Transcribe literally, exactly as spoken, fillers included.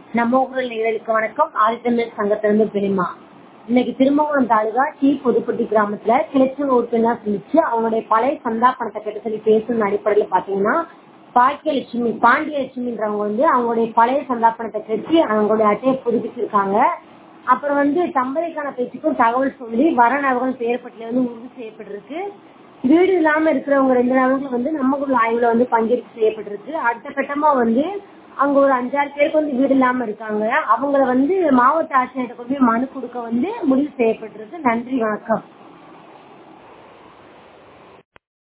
நம்ம ஊரில் நிகழ்ச்சிக்கு வணக்கம். ஆதித்தமிழ் சங்கத்திலிருந்து பெரியமா. இன்னைக்கு திருமங்கலம் தாலுகா டி புதுப்பட்டி கிராமத்துல கிளச்சல் உறுப்பினர் சொல்லிச்சு அவங்களுடைய பழைய சந்தா பணத்தை கட்ட சொல்லி பேசும் அடிப்படையில பாத்தீங்கன்னா பாக்கியலட்சுமி பாண்டியலட்சுமின்றவங்க வந்து அவங்களுடைய பழைய சந்தா பணத்தை கட்டி அவங்களுடைய அட்டையை புதுப்பிச்சிருக்காங்க. அப்புறம் வந்து தம்பதிக்கான பேச்சுக்கும் தகவல் சொல்லி வர நபர்கள் பெயர் பட்டியல வந்து உறுதி செய்யப்பட்டிருக்கு. வீடு இல்லாம இருக்கிறவங்க ரெண்டு நபர்கள் வந்து நம்ம ஆய்வுல வந்து பங்கேற்பு செய்யப்பட்டிருக்கு. அடுத்த கட்டமா வந்து அங்க ஒரு அஞ்சாறு பேருக்கு வந்து வீடு இல்லாம இருக்காங்க. அவங்கள வந்து மாவட்ட ஆட்சியர்கிட்ட கொண்டு போய் மனு கொடுக்க வந்து முடிவு செய்யப்பட்டிருக்கு. நன்றி, வணக்கம்.